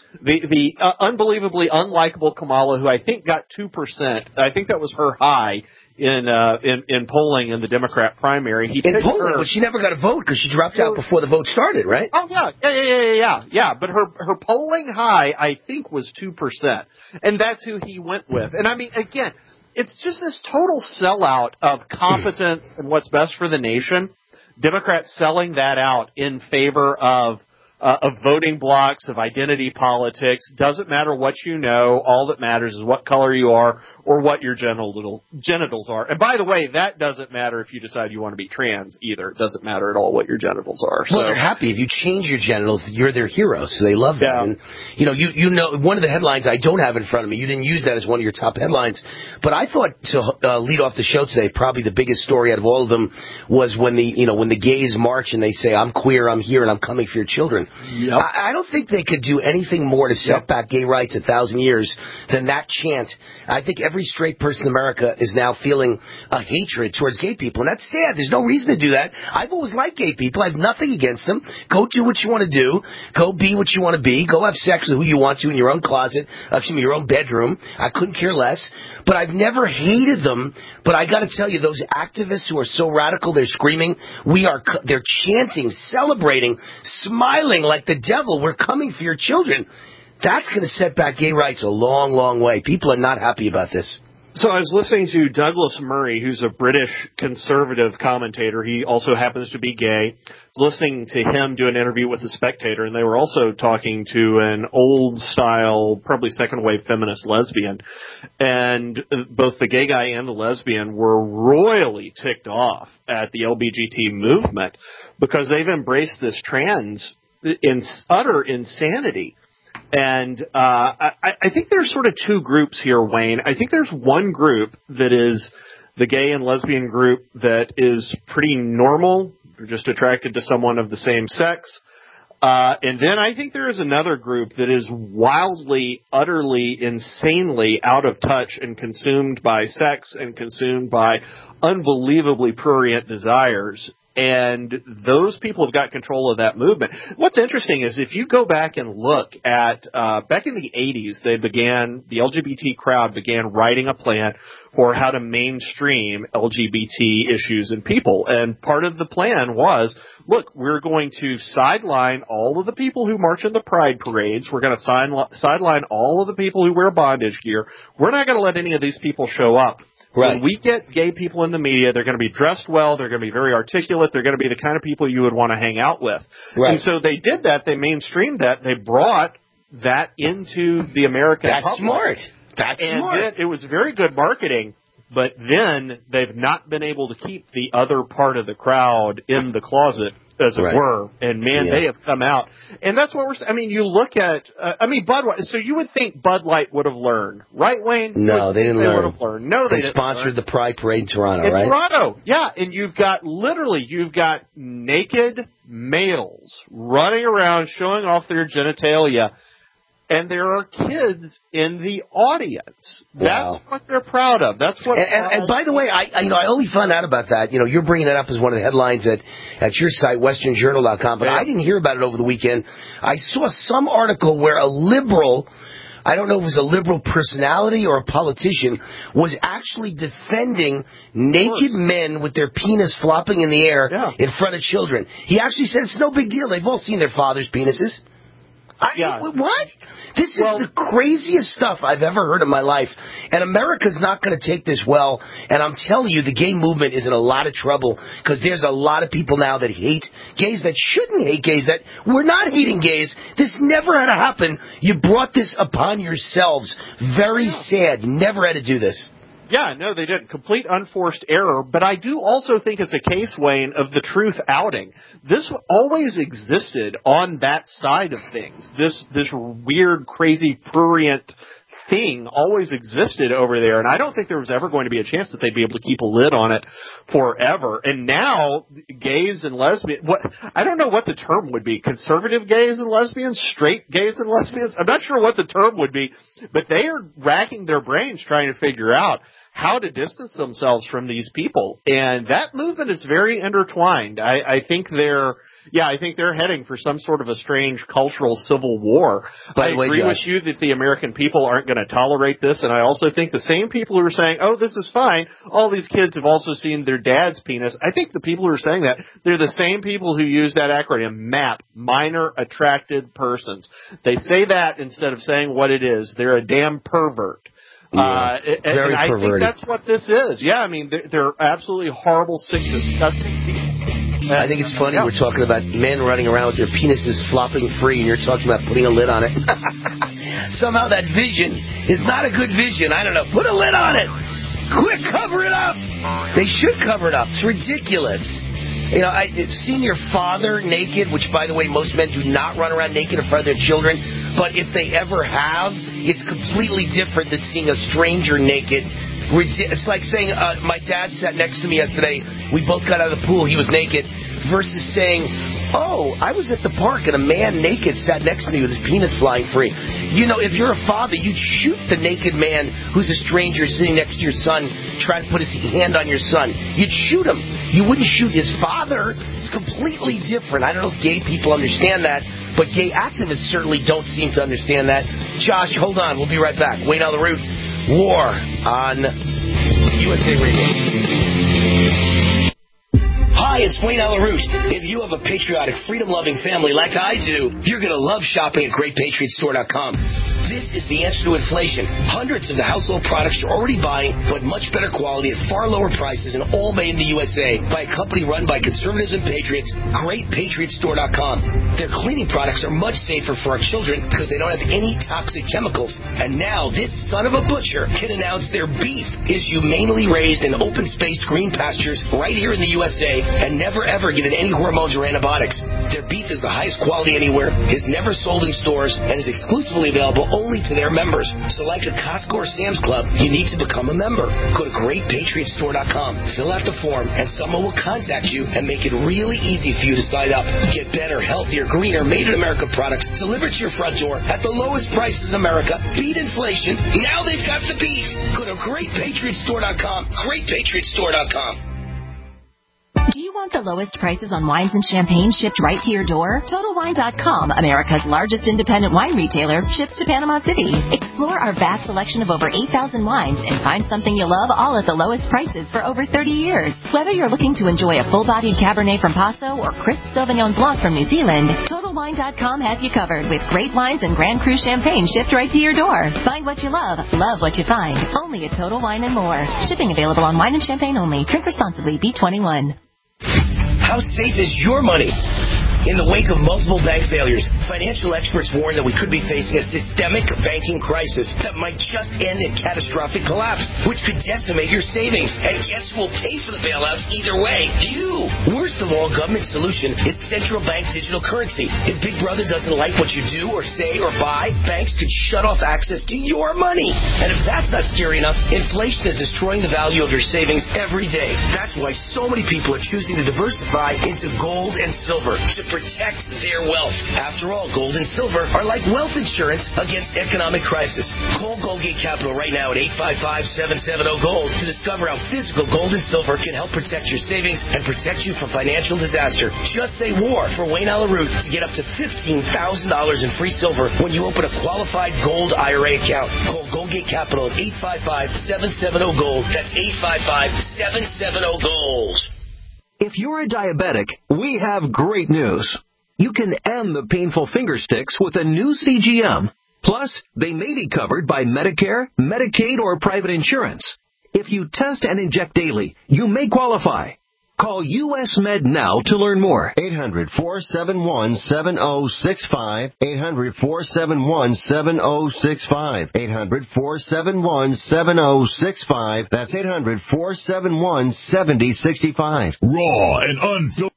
The the uh, unbelievably unlikable Kamala, who I think got two percent. I think that was her high in uh, in in polling in the Democrat primary. He in polling, her, but she never got a vote because she dropped out before the vote started, right? Oh yeah, yeah, yeah, yeah, yeah, yeah. But her her polling high, I think, was two percent, and that's who he went with. And I mean, again, it's just this total sellout of competence and what's best for the nation. Democrats selling that out in favor of uh, of voting blocks, of identity politics. Doesn't matter what you know. All that matters is what color you are or what your genital, genitals are. And by the way, that doesn't matter if you decide you want to be trans either. It doesn't matter at all what your genitals are. Well, so. they're happy. If you change your genitals, you're their hero, so they love that. Yeah. And, you know, you, you know, one of the headlines I don't have in front of me, you didn't use that as one of your top headlines, but I thought to uh, lead off the show today, probably the biggest story out of all of them was when the, you know, when the gays march and they say, I'm queer, I'm here, and I'm coming for your children. Yep. I, I don't think they could do anything more to set yep. back gay rights a thousand years than that chant. I think every straight person in America is now feeling a hatred towards gay people, and that's sad. There's no reason to do that. I've always liked gay people. I have nothing against them. Go do what you want to do. Go be what you want to be. Go have sex with who you want to in your own closet, actually in your own bedroom. I couldn't care less. But I've never hated them. But I got to tell you, those activists who are so radical, they're screaming, we are, they're chanting, celebrating, smiling like the devil. We're coming for your children. That's going to set back gay rights a long, long way. People are not happy about this. So I was listening to Douglas Murray, who's a British conservative commentator. He also happens to be gay. I was listening to him do an interview with The Spectator, and they were also talking to an old-style, probably second-wave feminist lesbian. And both the gay guy and the lesbian were royally ticked off at the L G B T movement because they've embraced this trans in utter insanity. And uh, I, I think there's sort of two groups here, Wayne. I think there's one group that is the gay and lesbian group that is pretty normal. They're just attracted to someone of the same sex. Uh, and then I think there is another group that is wildly, utterly, insanely out of touch and consumed by sex and consumed by unbelievably prurient desires. And those people have got control of that movement. What's interesting is if you go back and look at, uh, back in the eighties, they began, the L G B T crowd began writing a plan for how to mainstream L G B T issues and people. And part of the plan was, look, we're going to sideline all of the people who march in the pride parades. We're going to sign, sideline all of the people who wear bondage gear. We're not going to let any of these people show up. Right. When we get gay people in the media, they're going to be dressed well, they're going to be very articulate, they're going to be the kind of people you would want to hang out with. Right. And so they did that, they mainstreamed that, they brought that into the American That's public. smart. That's and smart. Then it was very good marketing, but then they've not been able to keep the other part of the crowd in the closet, as it right. were. And man, yeah. they have come out. And that's what we're, I mean, you look at, uh, I mean, Budweiser, so you would think Bud Light would have learned, right, Wayne? No, they didn't they learn. would have learned. No, they, they didn't sponsored learn. the Pride Parade in Toronto, in right? Toronto, yeah. And you've got, literally, you've got naked males running around showing off their genitalia. And there are kids in the audience. Wow. That's what they're proud of. That's what. And, and, and by the way, I, I you know I only found out about that. You know, you're bringing that up as one of the headlines at at your site, Western Journal dot com. But yeah. I didn't hear about it over the weekend. I saw some article where a liberal, I don't know if it was a liberal personality or a politician, was actually defending naked men with their penis flopping in the air yeah. in front of children. He actually said it's no big deal. They've all seen their father's penises. I, yeah. What? This well, is the craziest stuff I've ever heard in my life. And America's not going to take this well. And I'm telling you, the gay movement is in a lot of trouble because there's a lot of people now that hate gays that shouldn't hate gays, that we're not hating gays. This never had to happen. You brought this upon yourselves. Very yeah. sad. Never had to do this. Yeah, no, they didn't. Complete unforced error. But I do also think it's a case, Wayne, of the truth outing. This always existed on that side of things. This this weird, crazy, prurient thing always existed over there. And I don't think there was ever going to be a chance that they'd be able to keep a lid on it forever. And now, gays and lesbians, what I don't know what the term would be. Conservative gays and lesbians? Straight gays and lesbians? I'm not sure what the term would be. But they are racking their brains trying to figure out how to distance themselves from these people. And that movement is very intertwined. I, I think they're yeah, I think they're heading for some sort of a strange cultural civil war. By I the way, agree Josh, with you that the American people aren't going to tolerate this, and I also think the same people who are saying, oh, this is fine, all these kids have also seen their dad's penis. I think the people who are saying that, they're the same people who use that acronym, MAP, Minor Attracted Persons. They say that instead of saying what it is. They're a damn pervert. Yeah, uh, and, very and I perverted. think that's what this is. Yeah, I mean, they're, they're absolutely horrible, sick, disgusting people. I think it's funny we're talking about men running around with their penises flopping free, and you're talking about putting a lid on it. Somehow that vision is not a good vision. I don't know. Put a lid on it. Quick, cover it up. They should cover it up. It's ridiculous. You know, I, seeing your father naked, which, by the way, most men do not run around naked in front of their children, but if they ever have, it's completely different than seeing a stranger naked. It's like saying, uh, my dad sat next to me yesterday, we both got out of the pool, he was naked, versus saying, oh, I was at the park and a man naked sat next to me with his penis flying free. You know, if you're a father, you'd shoot the naked man who's a stranger sitting next to your son, trying to put his hand on your son. You'd shoot him. You wouldn't shoot his father. It's completely different. I don't know if gay people understand that, but gay activists certainly don't seem to understand that. Josh, hold on. We'll be right back. Wayne on the Root. War on U S A Radio. Hi, it's Wayne Alaroot. If you have a patriotic, freedom-loving family like I do, you're going to love shopping at Great Patriot Store dot com. This is the answer to inflation. Hundreds of the household products you're already buying, but much better quality at far lower prices and all made in the U S A by a company run by conservatives and patriots, Great Patriot Store dot com. Their cleaning products are much safer for our children because they don't have any toxic chemicals. And now this son of a butcher can announce their beef is humanely raised in open-space green pastures right here in the U S A and never ever given any hormones or antibiotics. Their beef is the highest quality anywhere, is never sold in stores, and is exclusively available only to their members. So like a Costco or Sam's Club, you need to become a member. Go to Great Patriot Store dot com, fill out the form, and someone will contact you and make it really easy for you to sign up. Get better, healthier, greener, made-in-America products delivered to your front door at the lowest prices in America. Beat inflation. Now they've got the beef. Go to Great Patriot Store dot com, Great Patriot Store dot com. Do you want the lowest prices on wines and champagne shipped right to your door? Total Wine dot com, America's largest independent wine retailer, ships to Panama City. Explore our vast selection of over eight thousand wines and find something you love all at the lowest prices for over thirty years. Whether you're looking to enjoy a full-bodied Cabernet from Paso or crisp Sauvignon Blanc from New Zealand, Total Wine dot com has you covered with great wines and Grand Cru champagne shipped right to your door. Find what you love, love what you find. Only at Total Wine and More. Shipping available on wine and champagne only. Drink responsibly. B twenty-one. How safe is your money? In the wake of multiple bank failures, financial experts warn that we could be facing a systemic banking crisis that might just end in catastrophic collapse, which could decimate your savings. And guess who will pay for the bailouts either way? You! Worst of all, government solution is central bank digital currency. If Big Brother doesn't like what you do or say or buy, banks could shut off access to your money. And if that's not scary enough, inflation is destroying the value of your savings every day. That's why so many people are choosing to diversify into gold and silver to protect their wealth. After all, gold and silver are like wealth insurance against economic crisis. Call Goldgate Capital right now at eight five five, seven seven zero, GOLD to discover how physical gold and silver can help protect your savings and protect you from financial disaster. Just say war for Wayne Alaroot to get up to fifteen thousand dollars in free silver when you open a qualified gold I R A account. Call Goldgate Capital at eight five five, seven seven zero, GOLD. That's eight five five, seven seven zero, GOLD. If you're a diabetic, we have great news. You can end the painful finger sticks with a new C G M. Plus, they may be covered by Medicare, Medicaid, or private insurance. If you test and inject daily, you may qualify. Call U S Med now to learn more. eight hundred, four seven one, seven zero six five. eight hundred, four seven one, seven zero six five. eight hundred, four seven one, seven zero six five. That's eight hundred, four seven one, seven zero six five. Raw and unfiltered.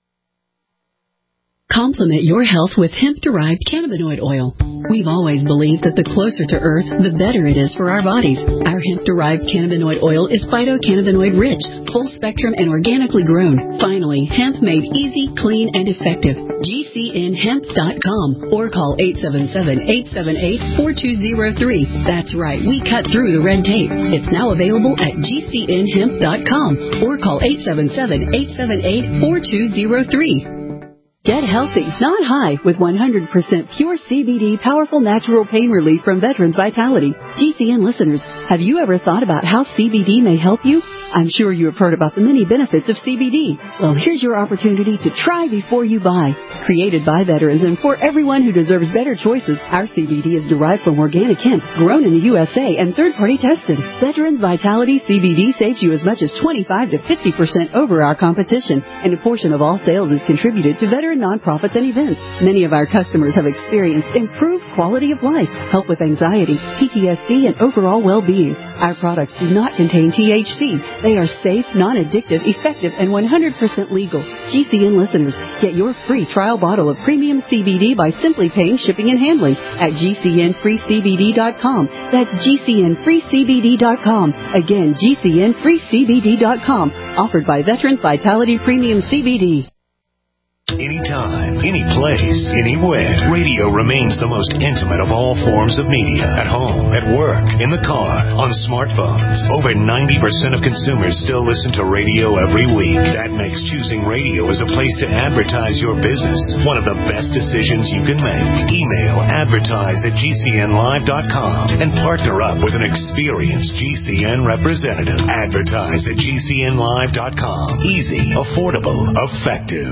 Complement your health with hemp-derived cannabinoid oil. We've always believed that the closer to Earth, the better it is for our bodies. Our hemp-derived cannabinoid oil is phytocannabinoid-rich, full-spectrum, and organically grown. Finally, hemp made easy, clean, and effective. G C N hemp dot com or call eight seven seven, eight seven eight, four two zero three. That's right, we cut through the red tape. It's now available at G C N hemp dot com or call eight seven seven, eight seven eight, four two zero three. Get healthy, not high, with one hundred percent pure C B D powerful natural pain relief from Veterans Vitality. G C N listeners, have you ever thought about how C B D may help you? I'm sure you have heard about the many benefits of C B D. Well, here's your opportunity to try before you buy. Created by veterans and for everyone who deserves better choices, our C B D is derived from organic hemp, grown in the U S A and third-party tested. Veterans Vitality C B D saves you as much as twenty-five to fifty percent over our competition, and a portion of all sales is contributed to veteran nonprofits and events. Many of our customers have experienced improved quality of life, help with anxiety, P T S D, and overall well-being. Our products do not contain T H C. They are safe, non-addictive, effective, and one hundred percent legal. G C N listeners, get your free trial bottle of premium C B D by simply paying shipping and handling at G C N free C B D dot com. That's G C N free C B D dot com. Again, G C N free C B D dot com. Offered by Veterans Vitality Premium C B D. Anytime, any place, anywhere, radio remains the most intimate of all forms of media. At home, at work, in the car, on smartphones. Over ninety percent of consumers still listen to radio every week. That makes choosing radio as a place to advertise your business one of the best decisions you can make. Email advertise at G C N live dot com and partner up with an experienced G C N representative. Advertise at G C N live dot com. Easy, affordable, effective.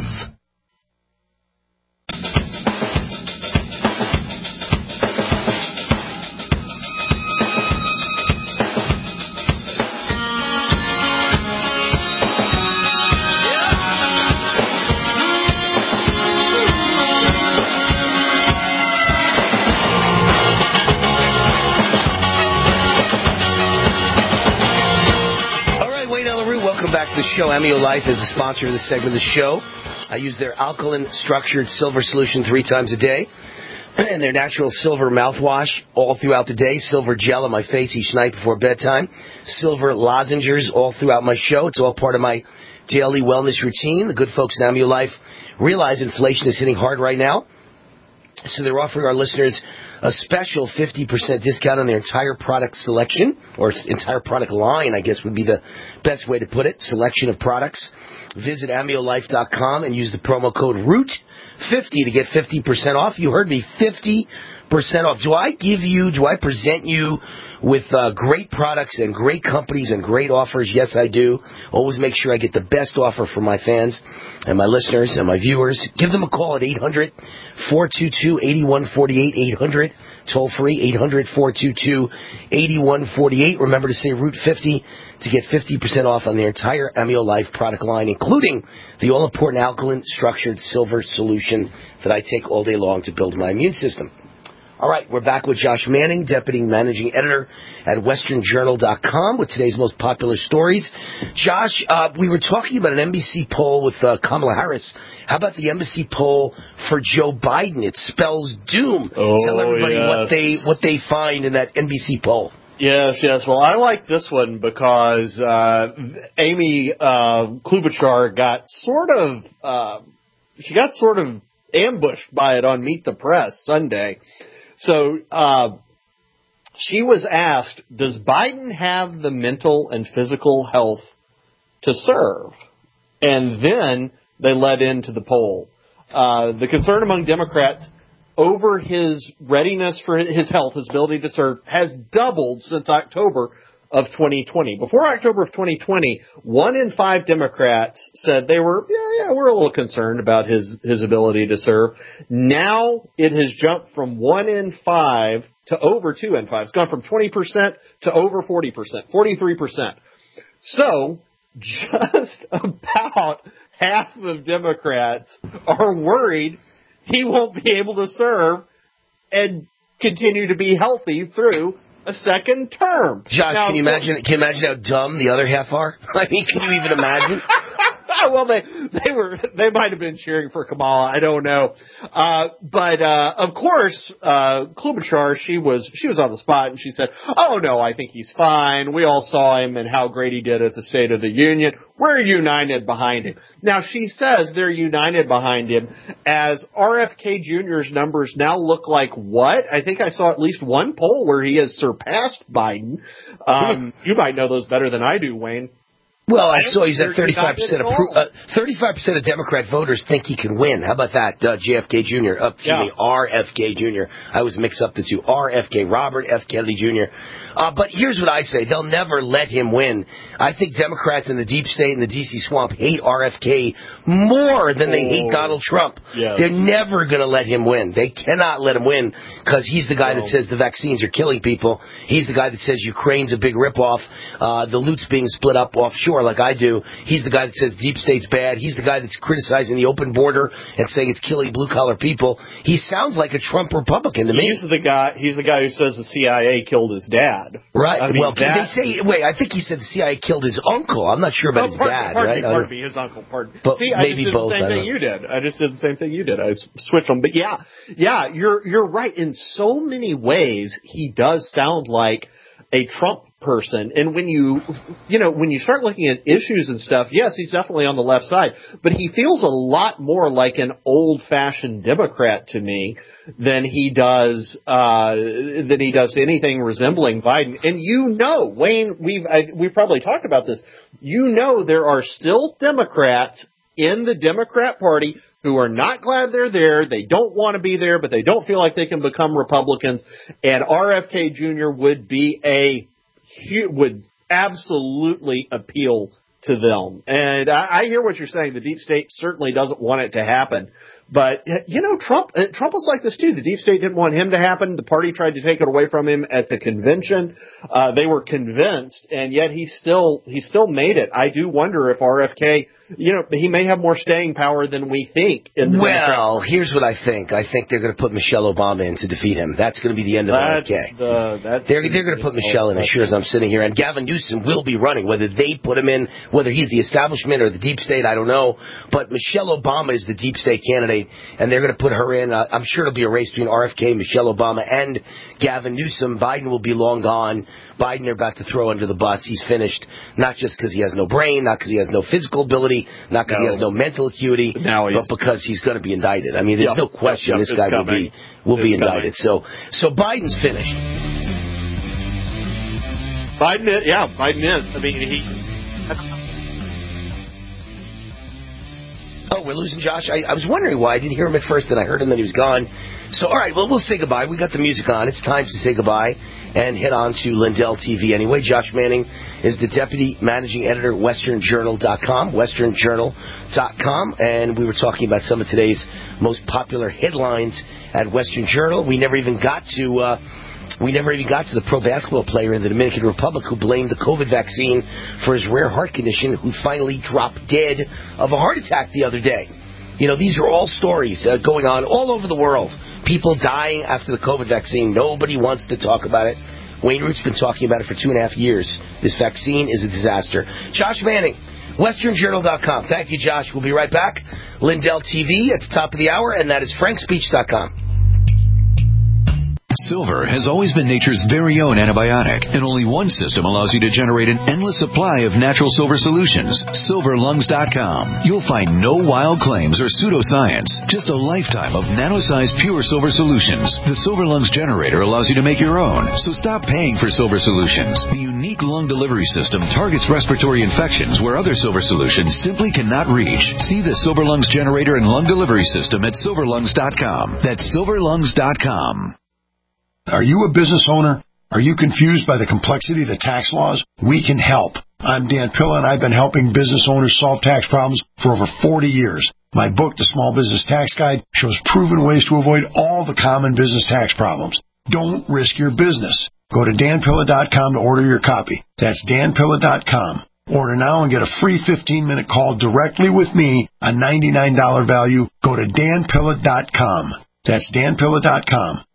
The show. Amio Life is the sponsor of this segment of the show. I use their alkaline structured silver solution three times a day, and their natural silver mouthwash all throughout the day. Silver gel on my face each night before bedtime. Silver lozenges all throughout my show. It's all part of my daily wellness routine. The good folks at Amio Life realize inflation is hitting hard right now, so they're offering our listeners a special fifty percent discount on their entire product selection, or entire product line, I guess would be the best way to put it, selection of products. Visit amio life dot com and use the promo code root fifty to get fifty percent off. You heard me, fifty percent off. Do I give you, do I present you with uh, great products and great companies and great offers? Yes, I do. Always make sure I get the best offer for my fans and my listeners and my viewers. Give them a call at eight hundred, four two two, eight one four eight, eight hundred, toll free, eight hundred, four two two, eight one four eight. Remember to say Route fifty to get fifty percent off on their entire Amio Life product line, including the all-important alkaline structured silver solution that I take all day long to build my immune system. All right, we're back with Josh Manning, Deputy Managing Editor at Western Journal dot com with today's most popular stories. Josh, uh, we were talking about an N B C poll with uh, Kamala Harris. How about the embassy poll for Joe Biden? It spells doom. Oh, Tell everybody yes. what they what they find in that N B C poll. Yes, yes. Well, I like this one because uh, Amy uh, Klobuchar got sort of uh, she got sort of ambushed by it on Meet the Press Sunday. So uh, she was asked, does Biden have the mental and physical health to serve? And then they led into the poll. Uh, the concern among Democrats over his readiness for his health, his ability to serve, has doubled since October of twenty twenty. Before October of twenty twenty, one in five Democrats said they were, yeah, yeah, we're a little concerned about his, his ability to serve. Now it has jumped from one in five to over two in five. It's gone from twenty percent to over forty percent, forty-three percent. So just about half of Democrats are worried he won't be able to serve and continue to be healthy through a second term. Josh, now, can you imagine? Can you imagine how dumb the other half are? I mean, can you even imagine? Well, they they were they might have been cheering for Kamala. I don't know, uh, but uh, of course, uh, Klobuchar she was she was on the spot and she said, "Oh no, I think he's fine. We all saw him and how great he did at the State of the Union. We're united behind him." Now she says they're united behind him as R F K Junior's numbers now look like what? I think I saw at least one poll where he has surpassed Biden. Um, you might know those better than I do, Wayne. Well, I saw he's at thirty-five percent of uh, thirty-five percent of Democrat voters think he can win. How about that, uh, J F K Junior? Uh, excuse Yeah. me, R F K Junior I always mix up the two. R F K, Robert F. Kennedy Junior Uh, but here's what I say. They'll never let him win. I think Democrats in the deep state and the D C swamp hate R F K more than they hate Donald Trump. Yes. They're never going to let him win. They cannot let him win because he's the guy that says the vaccines are killing people. He's the guy that says Ukraine's a big ripoff. Uh, the loot's being split up offshore like I do. He's the guy that says deep state's bad. He's the guy that's criticizing the open border and saying it's killing blue-collar people. He sounds like a Trump Republican to me. He's the guy. He's the guy who says the C I A killed his dad. Right. I mean, well, that, they say. Wait, I think he said the C I A killed his uncle. I'm not sure about oh, his pardon, dad. pardon right? Me, pardon me, his uncle. Pardon. But See, I maybe just did both, the I same don't thing know. you did. I just did the same thing you did. I s- switched them. But yeah, yeah, you're you're right. In so many ways, he does sound like a Trump person. And when you, you know, when you start looking at issues and stuff, yes, he's definitely on the left side, but he feels a lot more like an old-fashioned Democrat to me than he does, uh, than he does anything resembling Biden. And you know, Wayne, we've, I, we've probably talked about this. You know, there are still Democrats in the Democrat Party who are not glad they're there. They don't want to be there, but they don't feel like they can become Republicans. And R F K Junior would be a would absolutely appeal to them. And I, I hear what you're saying. The deep state certainly doesn't want it to happen. But, you know, Trump Trump was like this, too. The deep state didn't want him to happen. The party tried to take it away from him at the convention. Uh, they were convinced, and yet he still he still made it. I do wonder if R F K, you know, he may have more staying power than we think. In the Well, here's what I think. I think they're going to put Michelle Obama in to defeat him. That's going to be the end of R F K. The, that's They're, they're going to put Michelle in as sure as I'm sitting here. And Gavin Newsom will be running. Whether they put him in, whether he's the establishment or the deep state, I don't know. But Michelle Obama is the deep state candidate, and they're going to put her in. Uh, I'm sure it'll be a race between R F K, Michelle Obama, and Gavin Newsom. Biden will be long gone. Biden they're about to throw under the bus. He's finished, not just because he has no brain, not because he has no physical ability, not because No. he has no mental acuity, Now he's- but because he's going to be indicted. I mean, there's Yep, no question yep, this it's guy will coming. be will be It's indicted. So, so Biden's finished. Biden is, yeah, Biden is. I mean, he. Oh, we're losing Josh. I, I was wondering why. I didn't hear him at first, and I heard him, and he was gone. So, all right, well, we'll say goodbye. We got the music on. It's time to say goodbye and head on to Lindell T V anyway. Josh Manning is the Deputy Managing Editor at Western Journal dot com, Western Journal dot com, and we were talking about some of today's most popular headlines at Western Journal. We never even got to... Uh, We never even got to the pro basketball player in the Dominican Republic who blamed the COVID vaccine for his rare heart condition, who finally dropped dead of a heart attack the other day. You know, these are all stories uh, going on all over the world. People dying after the COVID vaccine. Nobody wants to talk about it. Wayne Root's been talking about it for two and a half years. This vaccine is a disaster. Josh Manning, Western Journal dot com. Thank you, Josh. We'll be right back. Lindell T V at the top of the hour, and that is Frank Speech dot com. Silver has always been nature's very own antibiotic, and only one system allows you to generate an endless supply of natural silver solutions. Silver Lungs dot com. You'll find no wild claims or pseudoscience, just a lifetime of nano-sized pure silver solutions. The Silver Lungs generator allows you to make your own, so stop paying for silver solutions. The unique lung delivery system targets respiratory infections where other silver solutions simply cannot reach. See the Silver Lungs generator and lung delivery system at Silver Lungs dot com. That's Silver Lungs dot com. Are you a business owner? Are you confused by the complexity of the tax laws? We can help. I'm Dan Pilla, and I've been helping business owners solve tax problems for over forty years. My book, The Small Business Tax Guide, shows proven ways to avoid all the common business tax problems. Don't risk your business. Go to Dan Pilla dot com to order your copy. That's Dan Pilla dot com. Order now and get a free fifteen-minute call directly with me, a ninety-nine dollars value. Go to Dan Pilla dot com. That's Dan Pilla dot com.